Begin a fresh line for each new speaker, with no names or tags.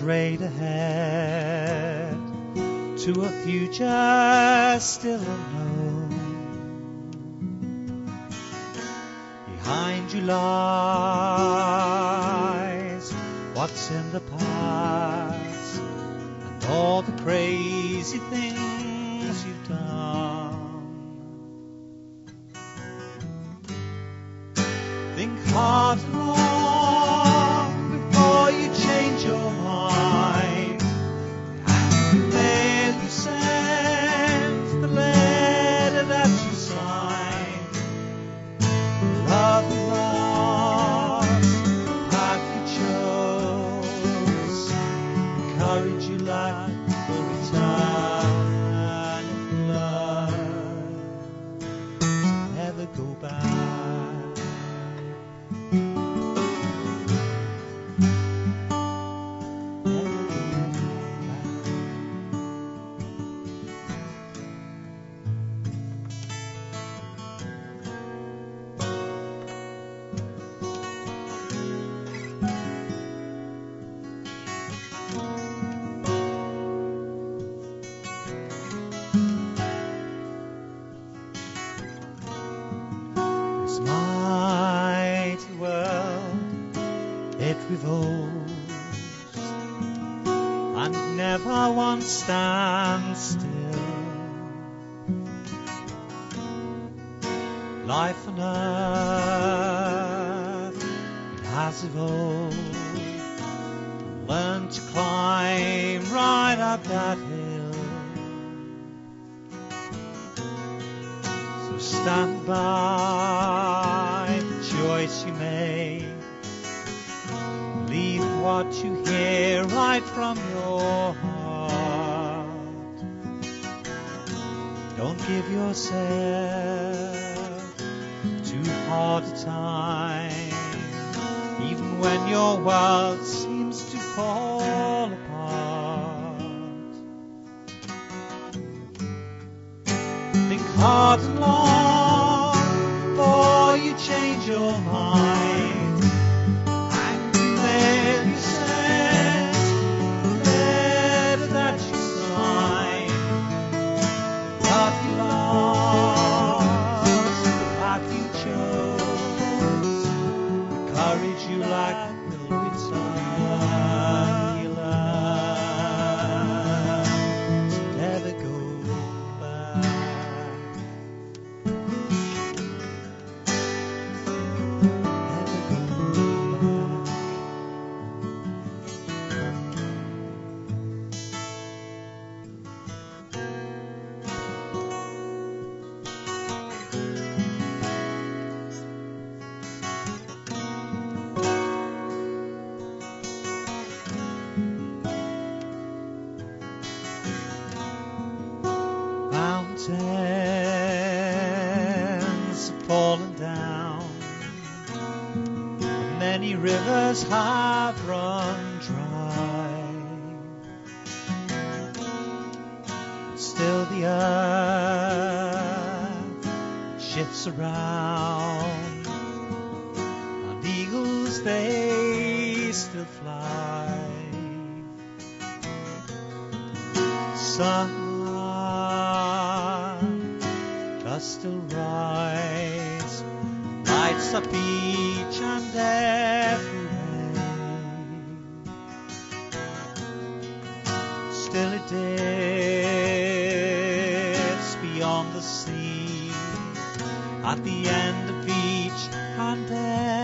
straight ahead to a future still unknown. Behind you lies what's in the past and all the crazy things you've done. Think hard and long before you change your mind. And the mail you send, the letter that you sign, love and loss, the path you chose, the courage you lack will return in blood, to never go back. This mighty world, it revolves and never once stands still. Life on earth, it has evolved and learned to climb right up that hill. So stand by the choice you make. Believe what you hear right from your heart. Don't give yourself too hard a time, even when your world seems to fall apart. Think hard and long before you change your mind. Angry mail you send, the letter that you sign, love you lost, the path you chose, the courage you lack will return. You learn to never go back. Mountains have fallen down, and many rivers have run dry. And still the earth shifts around, and eagles they still fly. Sun does still rise, lights up each and every way. Still it dips beyond the sea at the end of each and every